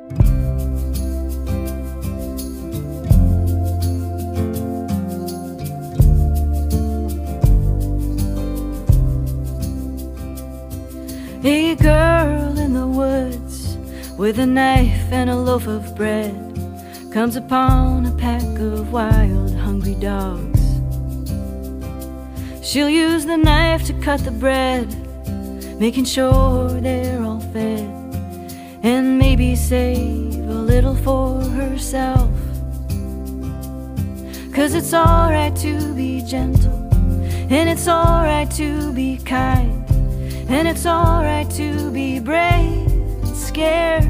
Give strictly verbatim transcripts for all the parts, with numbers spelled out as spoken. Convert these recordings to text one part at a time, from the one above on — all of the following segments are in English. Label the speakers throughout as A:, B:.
A: A girl in the woods with a knife and a loaf of bread comes upon a pack of wild, hungry dogs. She'll use the knife to cut the bread, making sure they're all fed, and maybe save a little for herself. 'Cause it's alright to be gentle, and it's alright to be kind, and it's alright to be brave and scared.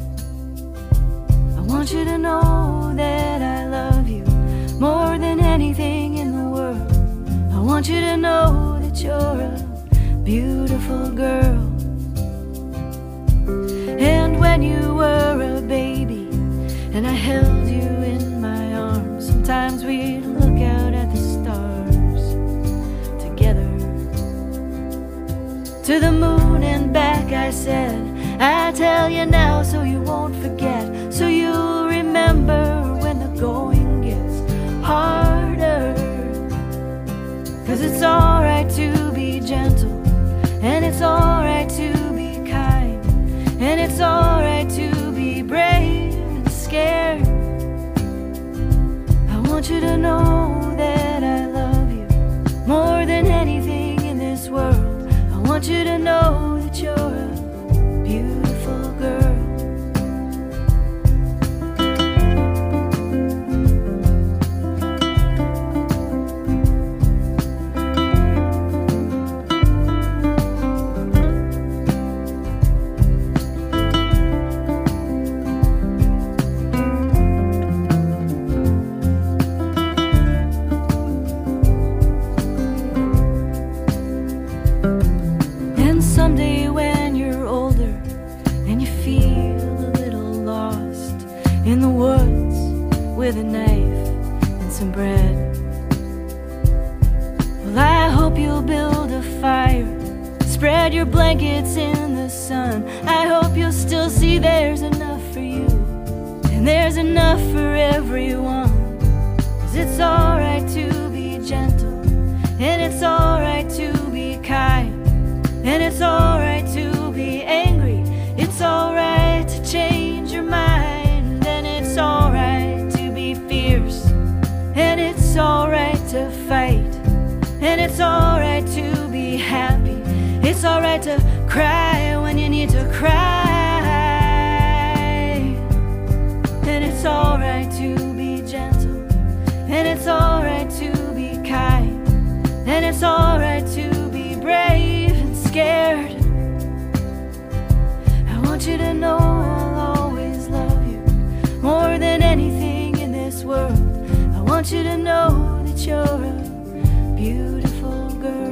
A: I want you to know that I love you more than anything in the world. I want you to know that you're a beautiful girl. And when you were a baby and I held you in my arms, sometimes we'd look out at the stars together. To the moon and back I said, I tell you now so you won't forget, so you'll remember when the going gets harder. 'Cause it's alright to be gentle, and it's alright to be kind, and it's alright to be brave and scared. I want you to know that I love you more than anything in this world. I want you to know that you're a beautiful girl. Someday when you're older and you feel a little lost in the woods with a knife and some bread, well, I hope you'll build a fire, spread your blankets in the sun. I hope you'll still see there's enough for you and there's enough for everyone. 'Cause it's alright to be gentle, and it's alright to be kind, and it's alright to be angry. It's alright to change your mind, and it's alright to be fierce, and it's alright to fight, and it's alright to be happy. It's alright to cry when you need to cry, and it's alright to be gentle, and it's alright to be kind, and it's alright to be brave and scared. I want you to know I'll always love you more than anything in this world. I want you to know that you're a beautiful girl.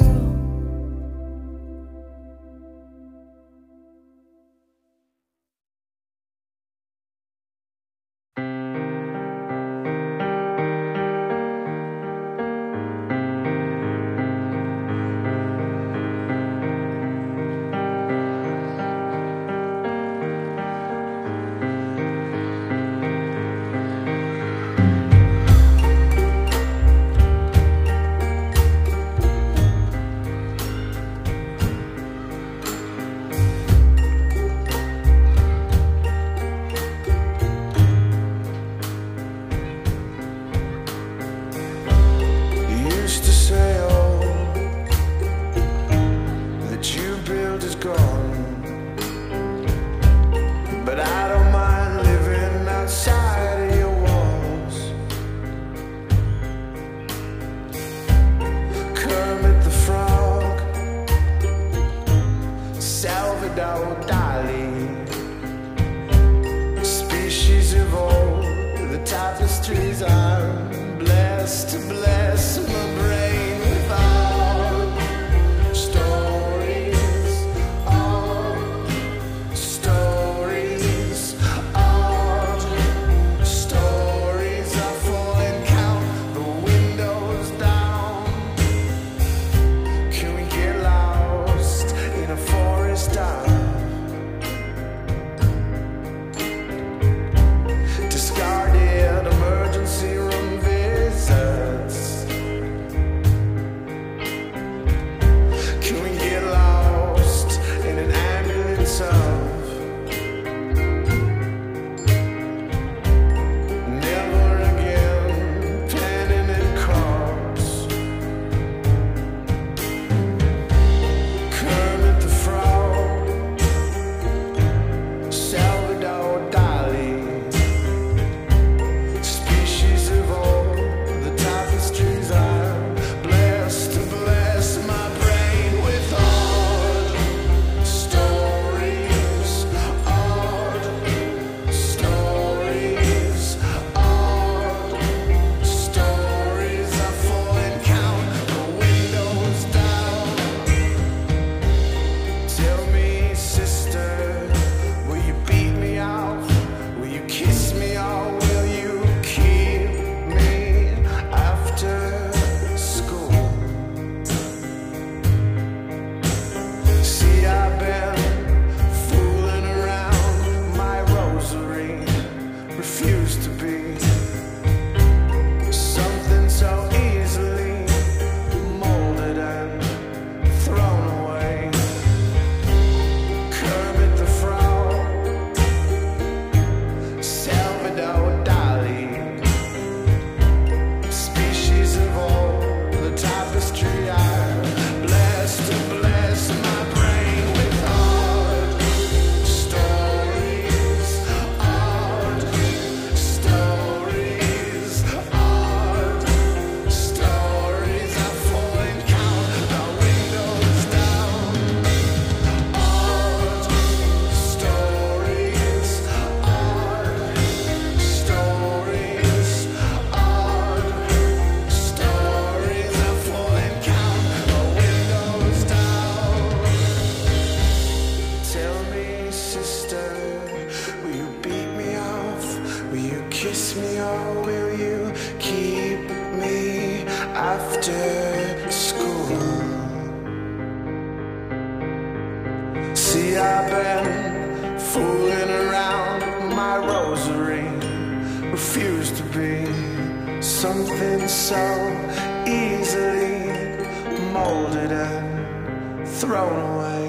B: See, I've been fooling around with my rosary. Refuse to be something so easily molded and thrown away.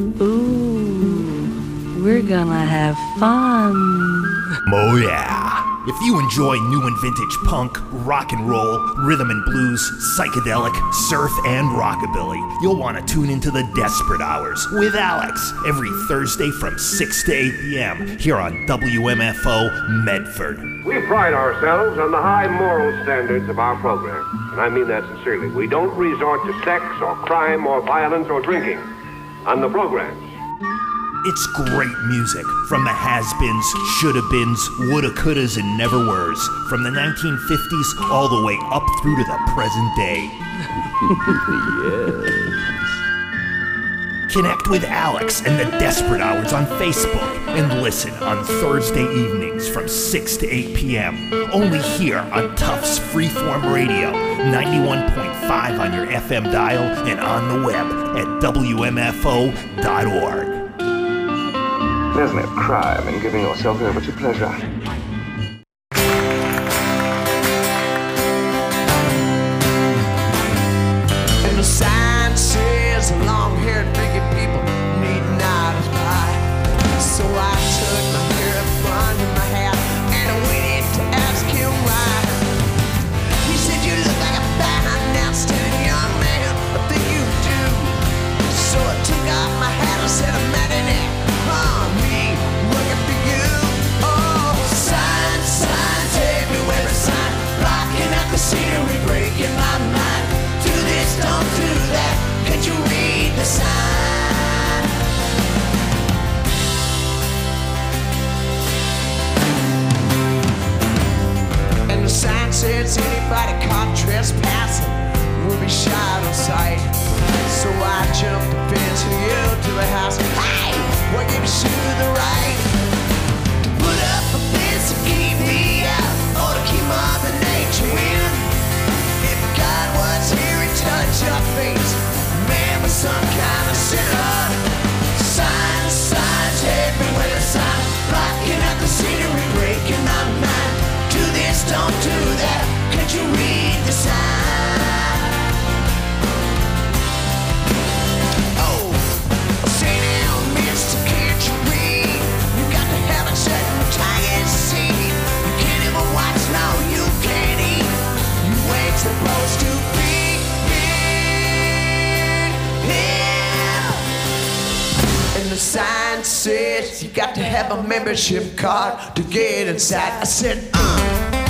A: Ooh, we're gonna have fun.
C: Oh yeah. If you enjoy new and vintage punk, rock and roll, rhythm and blues, psychedelic, surf, and rockabilly, you'll want to tune into the Desperate Hours with Alex every Thursday from six to eight p.m. here on W M F O Medford.
D: We pride ourselves on the high moral standards of our program, and I mean that sincerely. We don't resort to sex or crime or violence or drinking on the programs.
C: It's great music from the has-beens, shoulda-beens, woulda-couldas, and never-weres, from the nineteen fifties all the way up through to the present day. Yes. Connect with Alex and the Desperate Hours on Facebook and listen on Thursday evenings from six to eight p.m. only here on Tufts Freeform Radio, ninety-one point five on your F M dial and on the web at W M F O dot org.
E: There's no crime in giving yourself over to pleasure.
B: And the sign says long-haired bigot people need not apply. So I took my hair up under my hat and I waited to ask him why. He said, you look like a fine, outstanding young man. I think you do. So I took off my hat and said, I'm mad in it. Working for you. Oh, signs, signs everywhere, a sign blocking out the scenery, breaking my mind. Do this, don't do that. Can't you read the sign? And the sign says anybody caught trespassing will be shot on sight. So I jumped the fence and yelled to the house, hey! What gives you the right to put up a fence to keep me out, or to keep Mother Nature in? If God was here and touched your face, man was some kind of sinner. Signs, signs everywhere, signs blocking out the scenery, breaking my mind. Do this, don't do that. Can't you read the sign? Supposed to be here, here. And the sign says you got to have a membership card to get inside. I said, uh.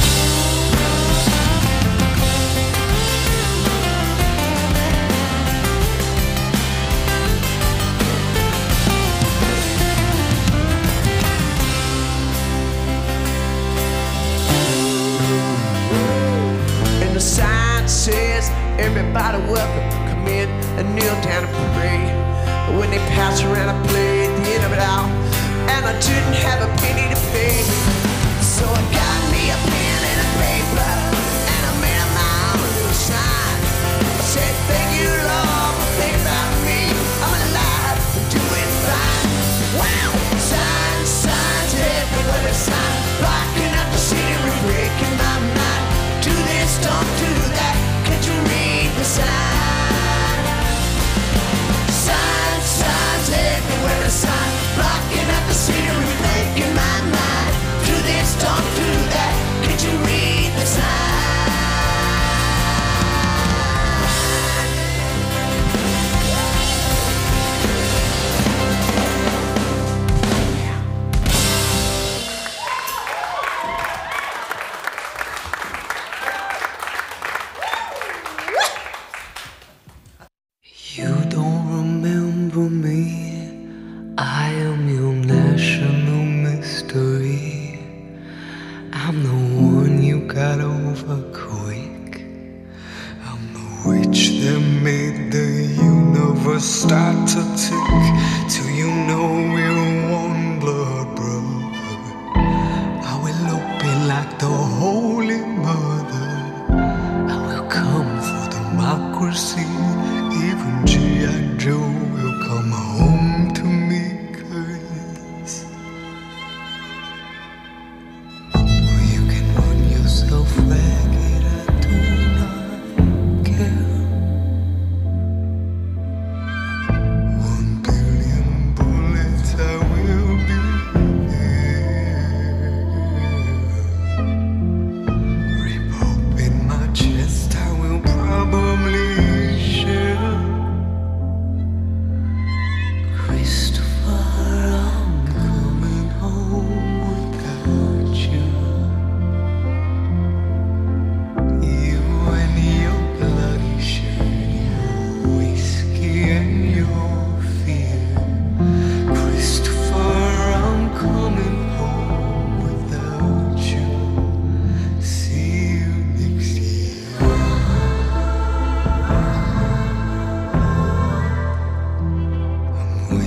B: Everybody welcome, come in and kneel down and pray. But when they pass around, I played the end of it out, and I didn't have a penny to pay. So I got me a pen and a paper, and I made up my own little sign. I said, thank you, Lord, for thinking about me. I'm alive and doing fine. Wow! Signs, signs everywhere, signs blocking up the scenery, breaking my mind. Do this, don't do that. Can't you read the sign? Signs, signs everywhere, a sign blocking out the scenery, breaking my mind. Do this, don't do that. Can't you read the sign?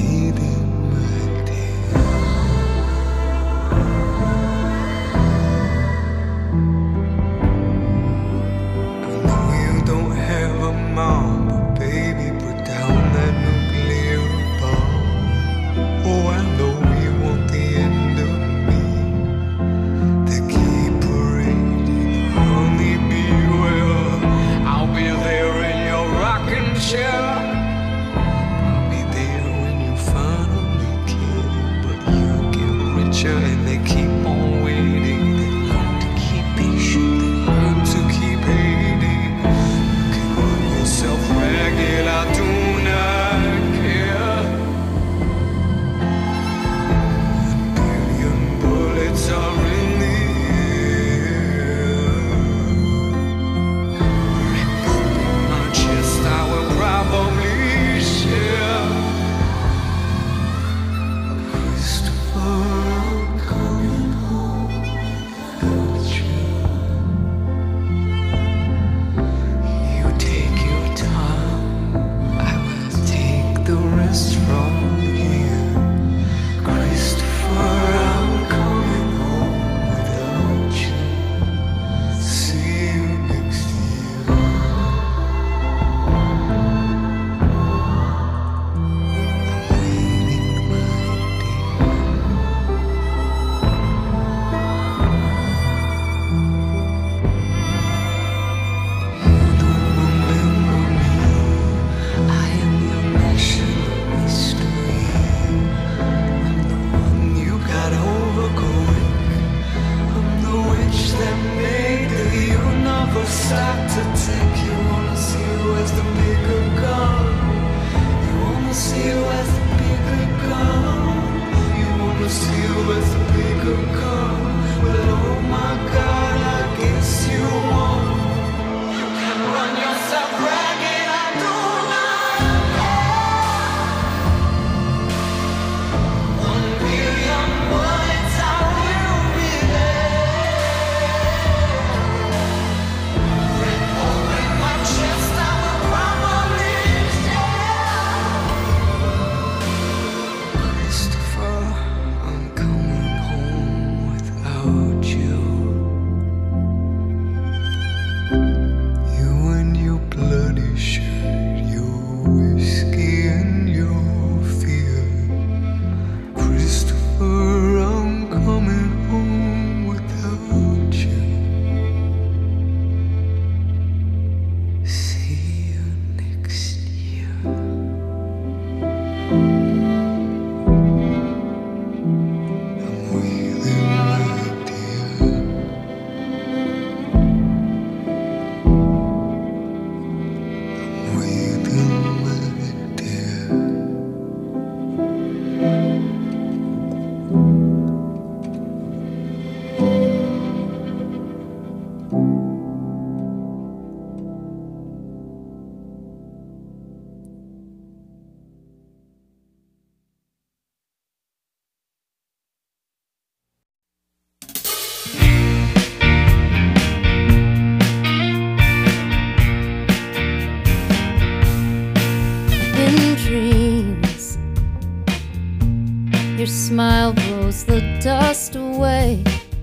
A: Your smile blows the dust away,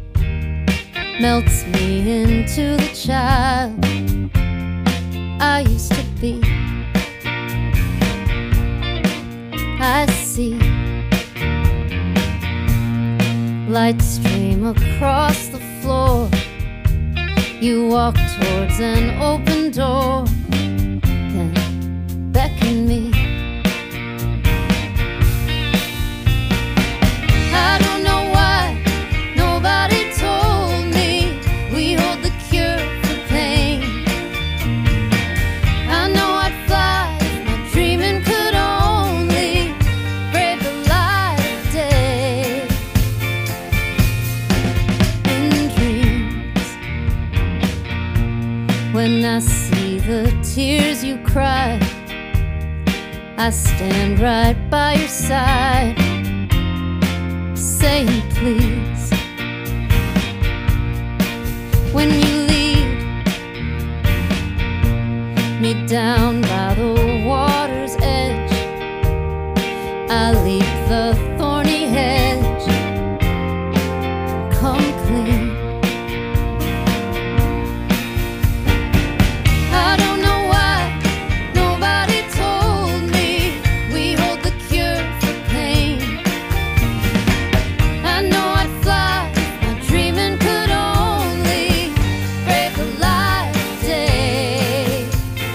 A: melts me into the child I used to be. I see light stream across the floor. You walk towards an open door, then beckon me. I don't know why nobody told me we hold the cure for pain. I know I'd fly if my dreaming could only brave the light of day. In dreams, when I see the tears you cry, I stand right by your side, saying please. When you lead me down by the water's edge, I leap the thorny hedge, come clean. I don't know why nobody told me we hold the cure for pain. I know I'd fly if my dreaming could only break a light day.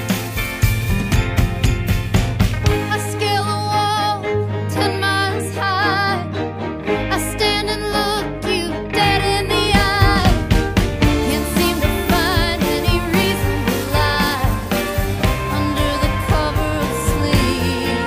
A: I scale a wall ten miles high. I stand and look you dead in the eye. Can't seem to find any reason to lie under the cover of sleep.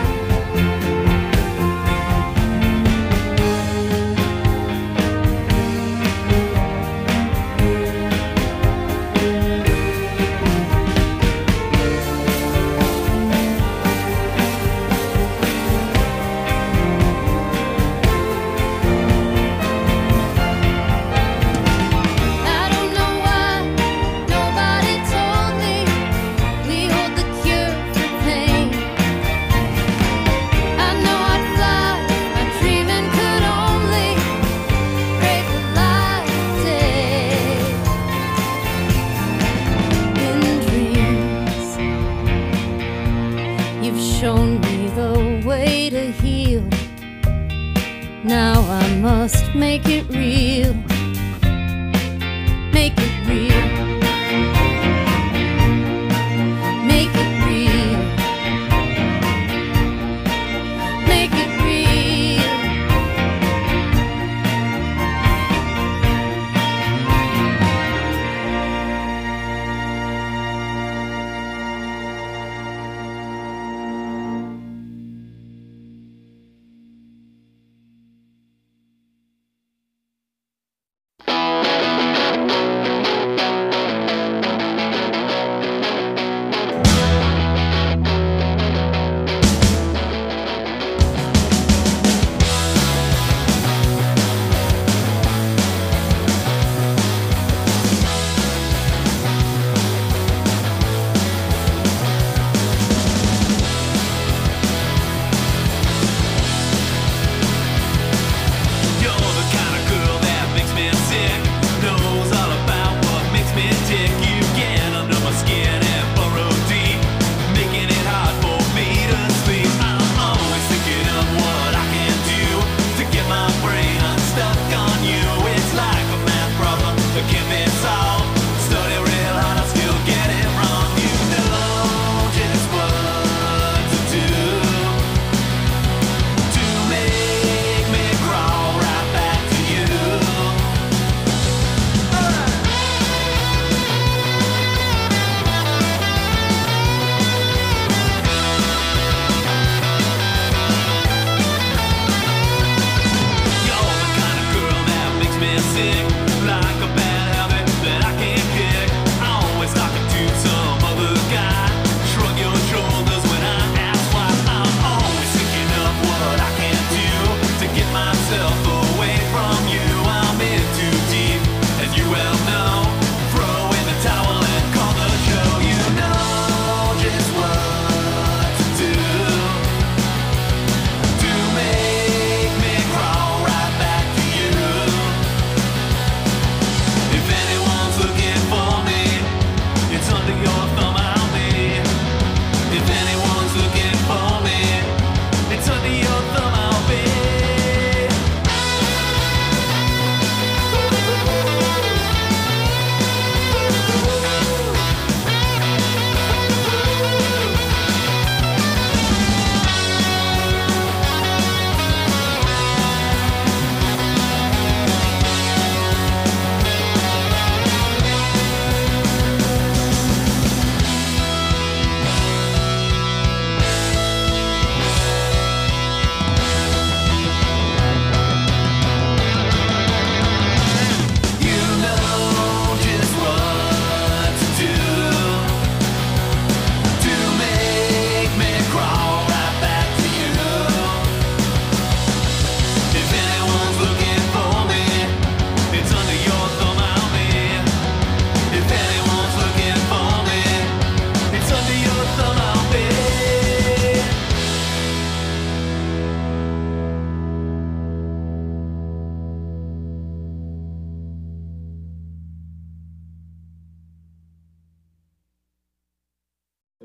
A: I don't know why nobody told me we hold the cure for pain. I know I'd fly if my dreaming could only break a light day. In dreams, you've shown me the way to heal. Now I must make it real. Make it real. Make it real. Make it real.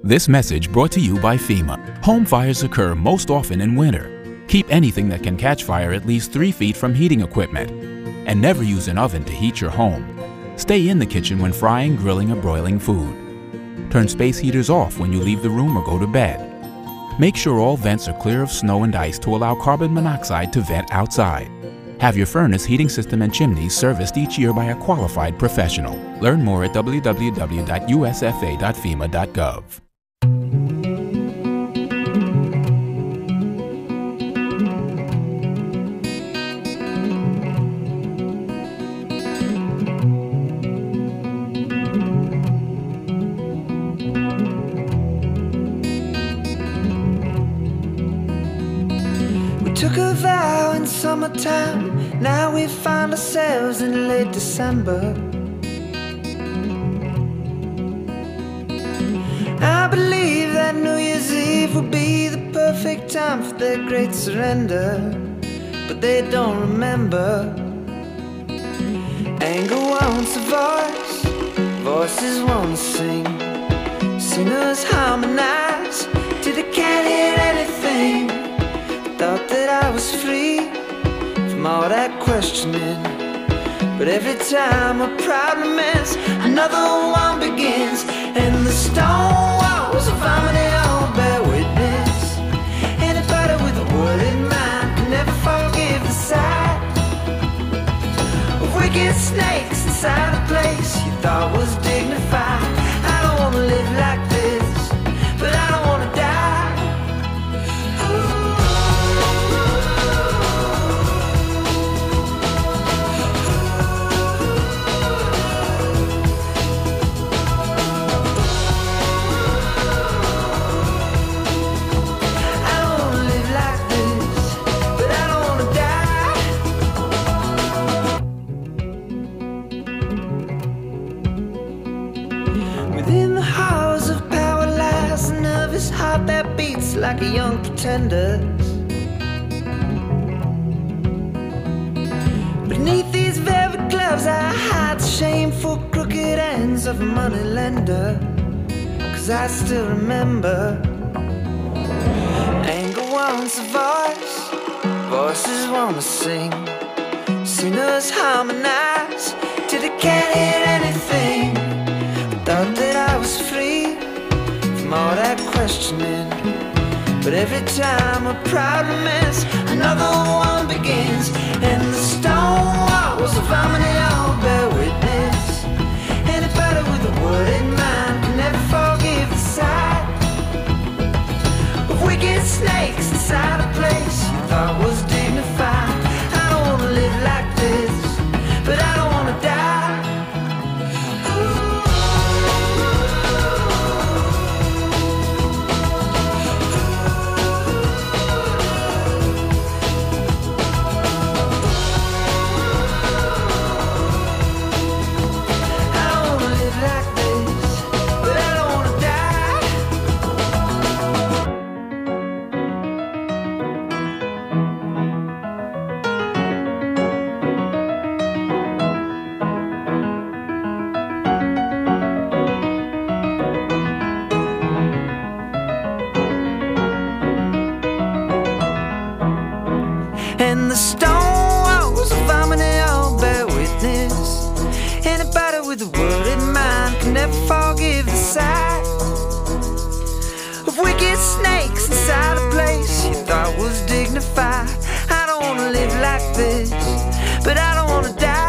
F: This message brought to you by FEMA. Home fires occur most often in winter. Keep anything that can catch fire at least three feet from heating equipment. And never use an oven to heat your home. Stay in the kitchen when frying, grilling, or broiling food. Turn space heaters off when you leave the room or go to bed. Make sure all vents are clear of snow and ice to allow carbon monoxide to vent outside. Have your furnace, heating system, and chimneys serviced each year by a qualified professional. Learn more at w w w dot u s f a dot fema dot gov.
G: Took a vow in summertime, now we find ourselves in late December. I believe that New Year's Eve will be the perfect time for their great surrender, but they don't remember. Anger wants a voice, voices want to sing. Singers harmonize till they can't hear anything. Thought that I was free from all that questioning, but every time a problem ends, another one begins. And the stone walls of harmony all bear witness. Anybody with a word in mind can never forgive the sight of wicked snakes inside a place you thought was dignified. I don't wanna live like this, but I don't wanna die. Heart that beats like a young pretender. Beneath these velvet gloves I hide the shameful crooked ends of a money lender. Cause I still remember. Anger wants a voice, voices wanna sing. Singers harmonize till they can't hear anything. Thought that I was free from all that questioning, but every time a problem ends, another one begins. And the stone walls of harmony all bear witness. Anybody with a word in mind can never forgive the sight of wicked snakes inside a place you thought was dignified. I don't wanna live like this, but I don't wanna die. And the stone walls of harmony all bear witness. Anybody with a word in mind can never forgive the sight of wicked snakes inside a place you thought was dignified. I don't wanna live like this, but I don't wanna die.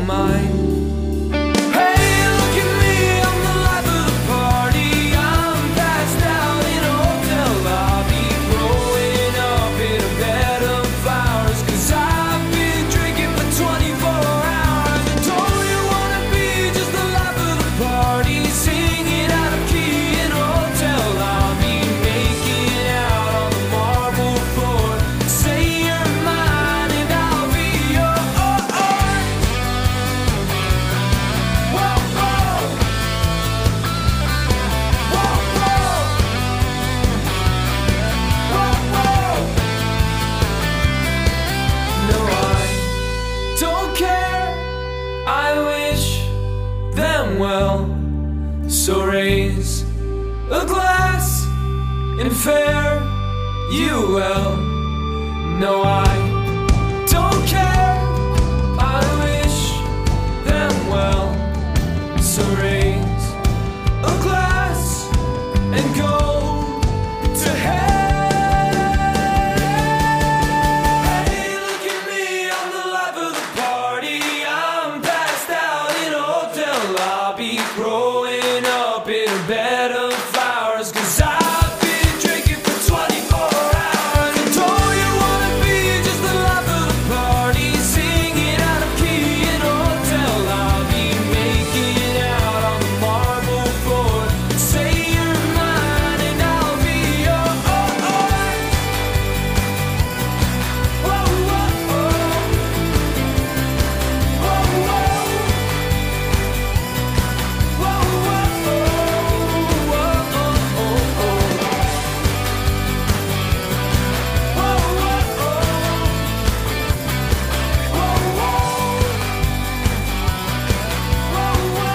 H: don't mind. Hey, look at me, I'm the life of the party. I'm passed out in a hotel lobby, growing up in a bed of flowers, 'cause I've been drinking for twenty-four hours. And don't you wanna be just the life of the party, singing out of key in a hotel lobby, making out on the marble floor? Say you're mine and I'll be yours. Whoa, whoa. Whoa, whoa. Whoa, whoa. No, I don't care. I wish them well. So raise a glass and fare you well. No, I don't care. I wish them well. So raise a glass and go to hell. Hey, look at me, I'm the life of the party. I'm passed out in a hotel lobby, growing up in a bed of flowers, 'cause I've been drinking for twenty-four hours. And don't you wanna be just the life of the party, singing out of key in a hotel lobby, making out on the marble floor? Say you're mine and I'll be yours. Whoa, whoa, whoa. Whoa, whoa. Whoa, whoa, whoa, whoa, whoa. Whoa, whoa, whoa. Whoa, whoa. Whoa,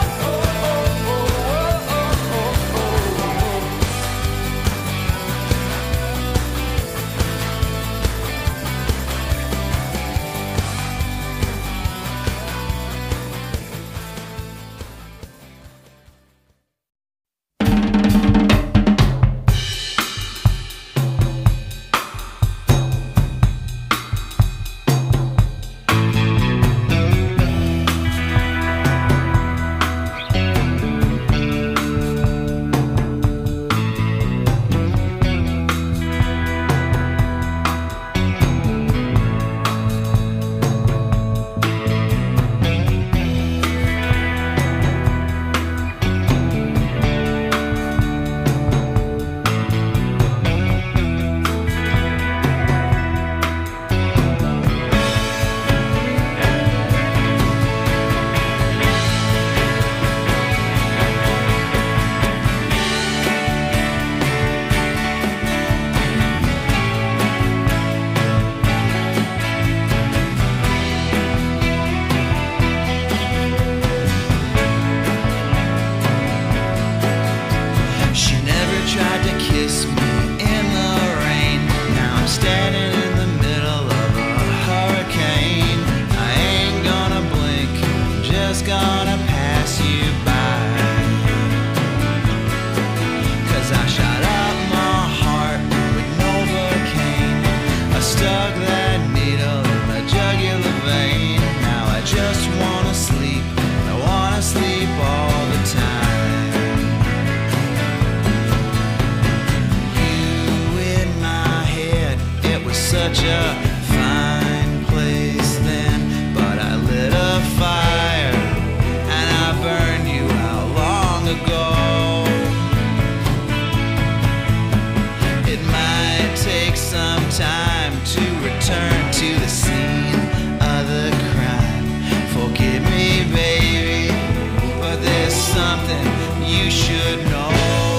H: She never tried to kiss me in the rain. Now I'm standing in the middle of a hurricane. I ain't gonna blink, I'm just gonna pass you by. 'Cause I shot up my heart with Novocaine. I stuck that needle in my jugular vein. Now I just wanna sleep, I wanna sleep all the time. Such a fine place then, but I lit a fire and I burned you out long ago. It might take some time to return to the scene of the crime. Forgive me, baby, but there's something you should know.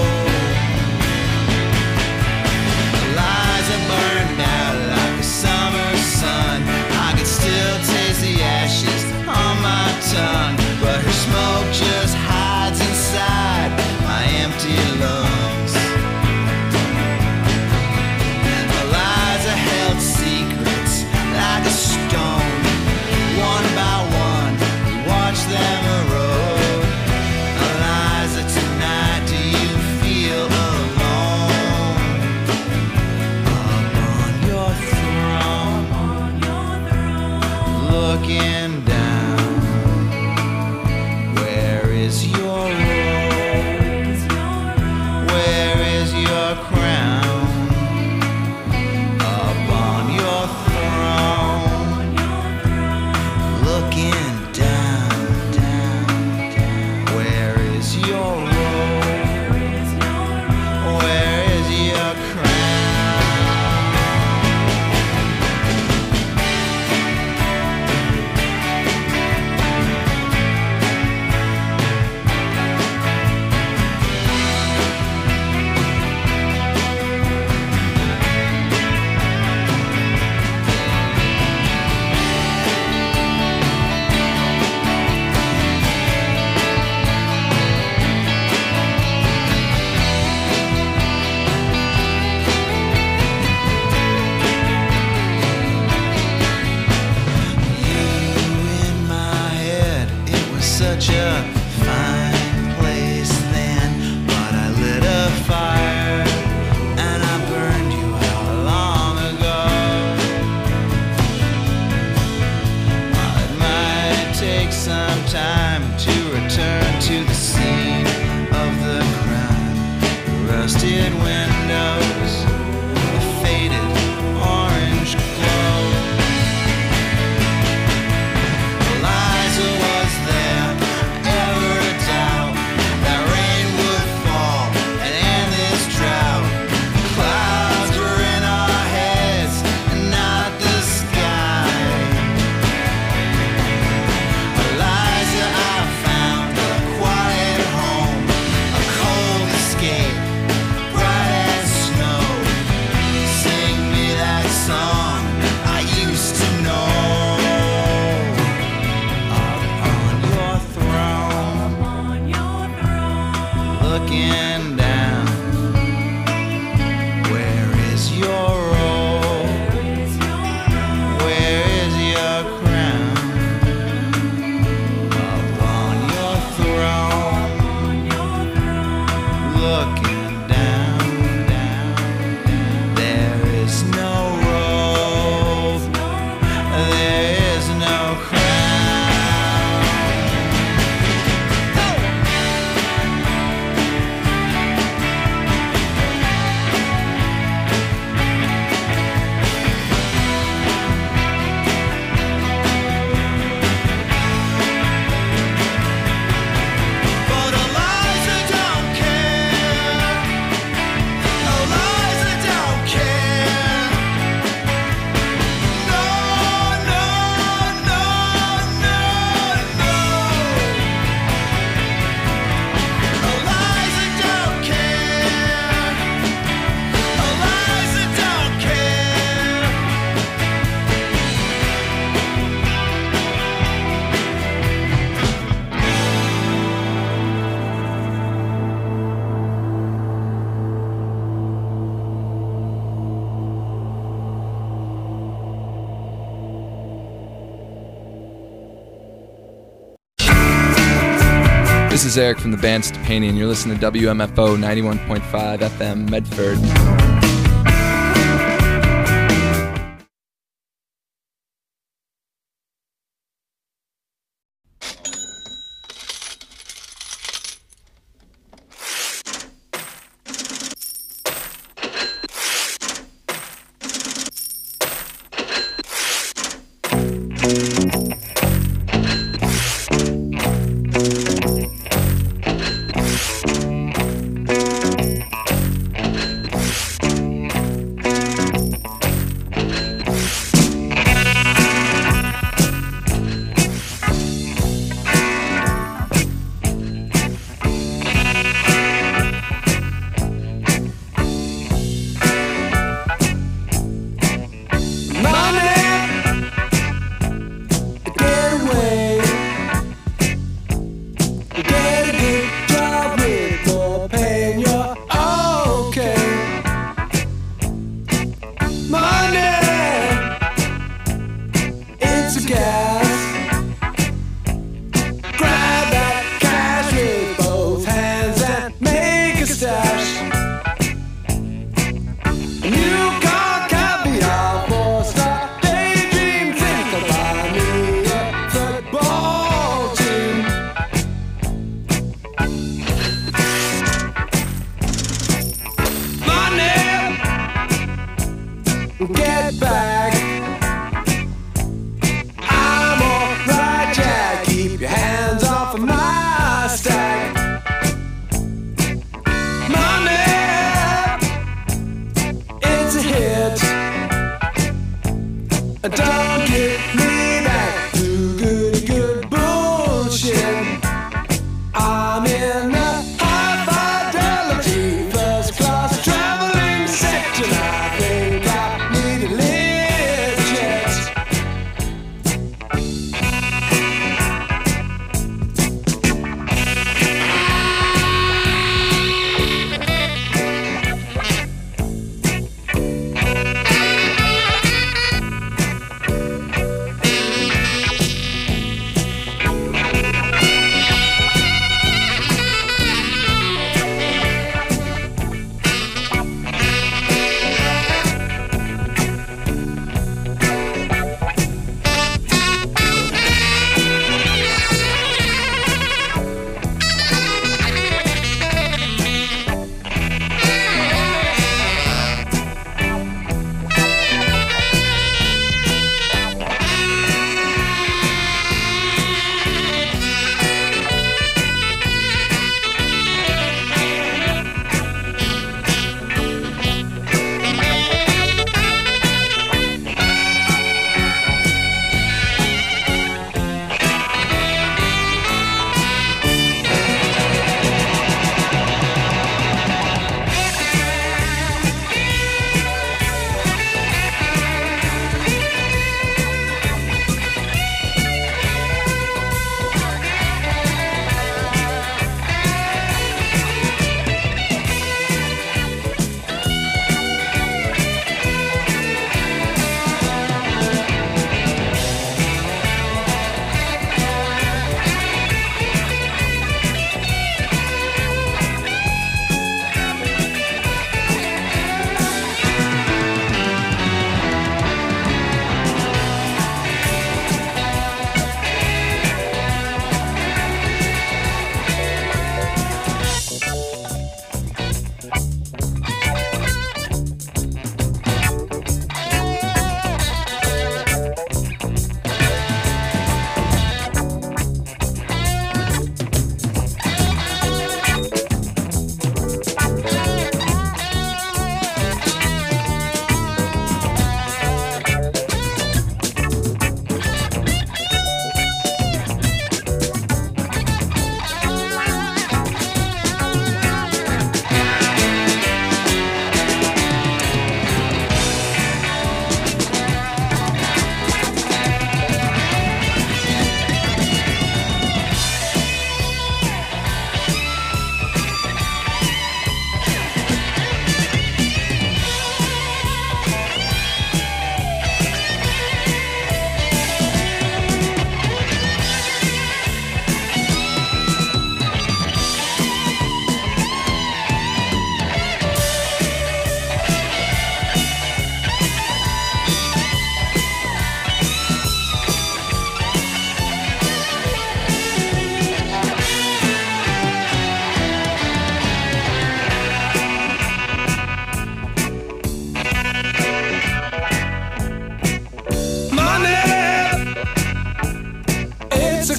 H: Eliza burned out like the summer sun. I could still taste the ashes on my tongue, but her smoke just hides inside my empty lungs. Eliza held secrets like a stone. One by one, we watched them erode. Eliza, tonight, do you feel alone? Up on your throne, looking down.
I: is your robe? Where is your crown? Upon your throne, looking down, down, down. Where is your robe? Where is your crown? Such a fine place then, but I lit a fire and I burned you out long ago. Well, it might take some time to return to the scene of the crime. Rusted windows, a faded orange glow. Eliza was there. Looking down, where is your robe? Where is your crown? Upon your throne, looking down, down, down. There is no robe, there is no crown.
J: This is Eric from the band Stepani, and you're listening to W M F O ninety-one point five F M Medford.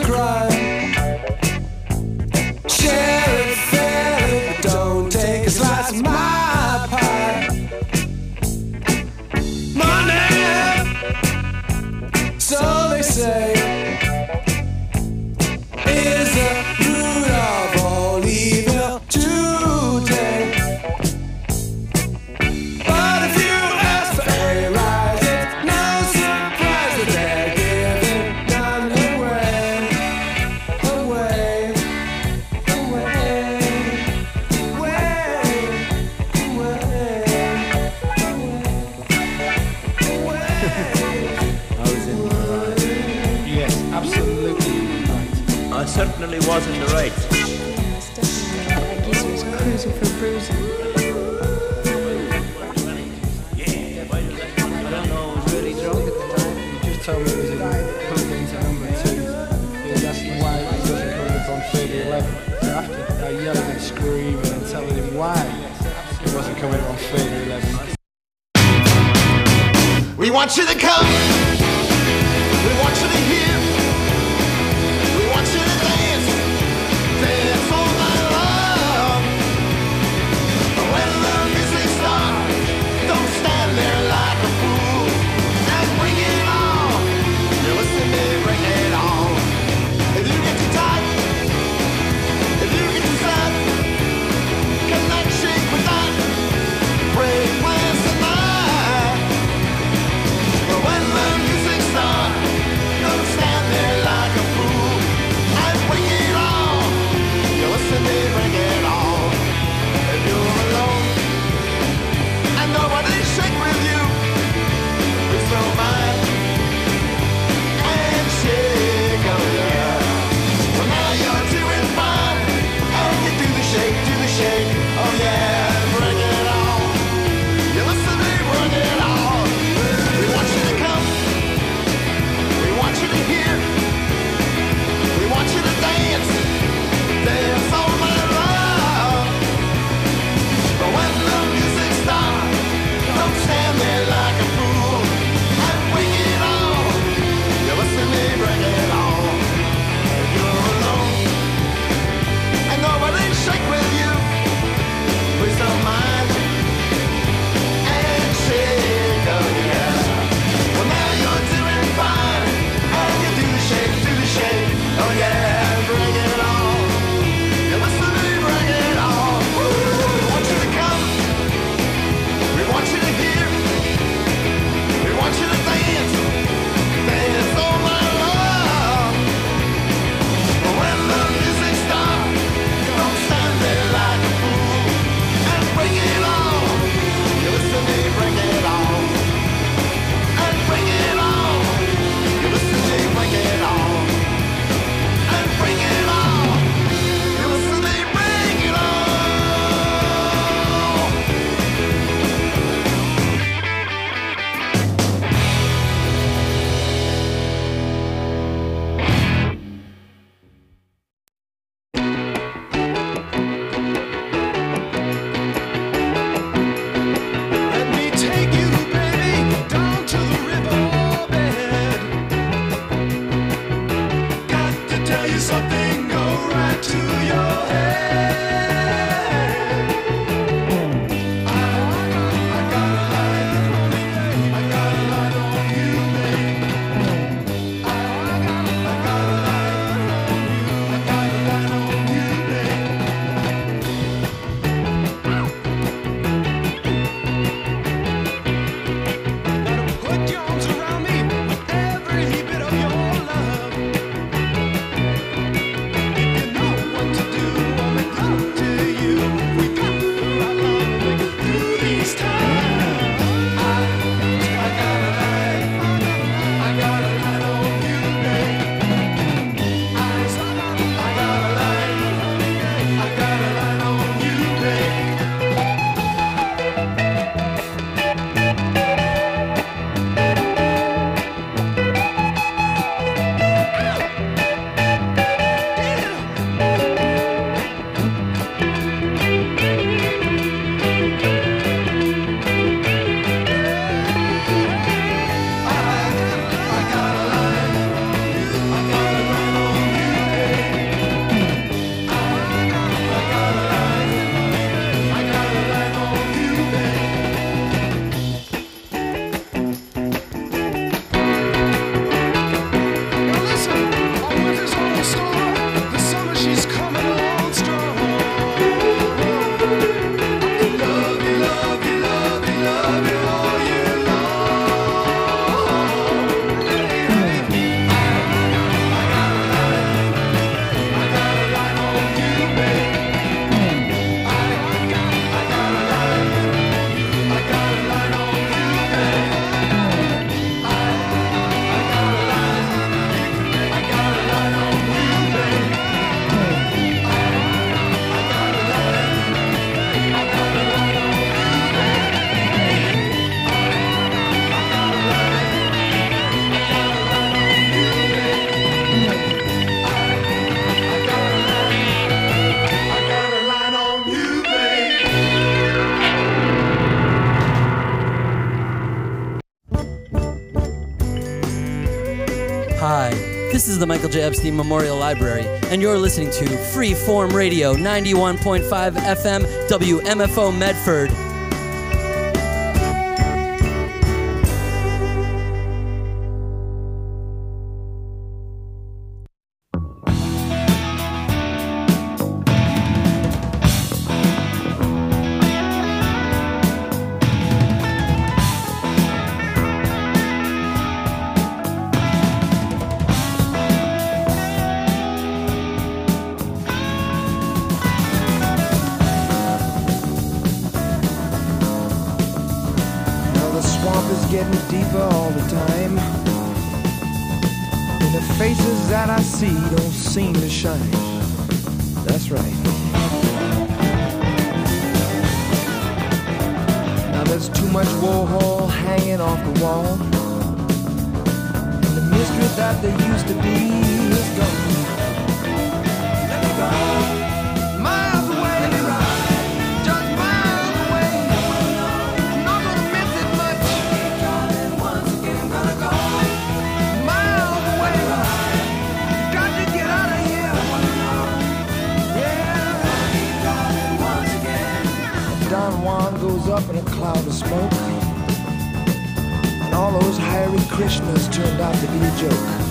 H: crime. Share it fairly, but don't take a slice of my pie. Money, so they say, is the root of all evil today. But if you ask for a rise, it's no surprise that they're giving none away, away, away, away,
K: I was in the right. Yes, absolutely right. I certainly was in the right.
A: Yes, definitely. I guess he was cruising for bruising.
K: I don't know, I was really drunk at the time.
L: He just told me it was in pulled into number two. He was asking why he wasn't coming up on thirty eleven. So after I yelling and screaming and telling him why he wasn't coming up on thirty eleven.
B: We want you to come. We want you to hear. We want you to dance. Dance all night long. When the music starts, don't stand there like a fool. And bring it on. You listen to me, bring it on. If you get too tight, if you get too sad, cannot shake with that. Break plans tonight. But when the music starts, don't stand there like a fool. And bring it on. You listen to me, bring it on. If you're alone and nobody shake with you, please don't mind and shake, oh yeah. Well now you're doing fine, and you do the shake, do the shake, oh yeah. Bring it on. You listen to me, bring it on. We want you to come. We want you to hear. We want you to dance. Dance all night long. But when the music starts, don't stand there like a fool. And bring it on. You listen to me, bring it on. If you're alone and nobody shake with you, please don't mind and shake, oh yeah. Well now you're doing fine, and you do the shake, do the shake, oh yeah. Bring it on. You listen to me, bring it on. Woo. We want you to come. We want you to hear. We want you to dance. Dance all night long. But when the music starts, don't stand there like a fool. And bring it on. You listen to me, bring it on. And bring it on. You listen to me, bring it on. And bring it on. You listen to me, bring it on. Let me take you, baby, down to the riverbed. Got to tell you something, go right to your head. I, I got a light on you, babe. I got a light on you, babe. I, I got a light on you. I got a light on you, babe. Gotta put your arms around me with every bit of your love. If you know what to do, I'll make love to you. We got
M: This is the Michael J. Epstein Memorial Library, and you're listening to Freeform Radio, ninety-one point five F M, W M F O Medford.
N: That I see don't seem to shine. That's right. Now there's too much Warhol hanging off the wall, and the mystery that there used to be is gone. Let me go miles away, let me ride, just miles away. I'm not gonna miss it much. Keep driving once again, gonna go miles away. Don Juan goes up in a cloud of smoke, and all those Hare Krishnas turned out to be a joke.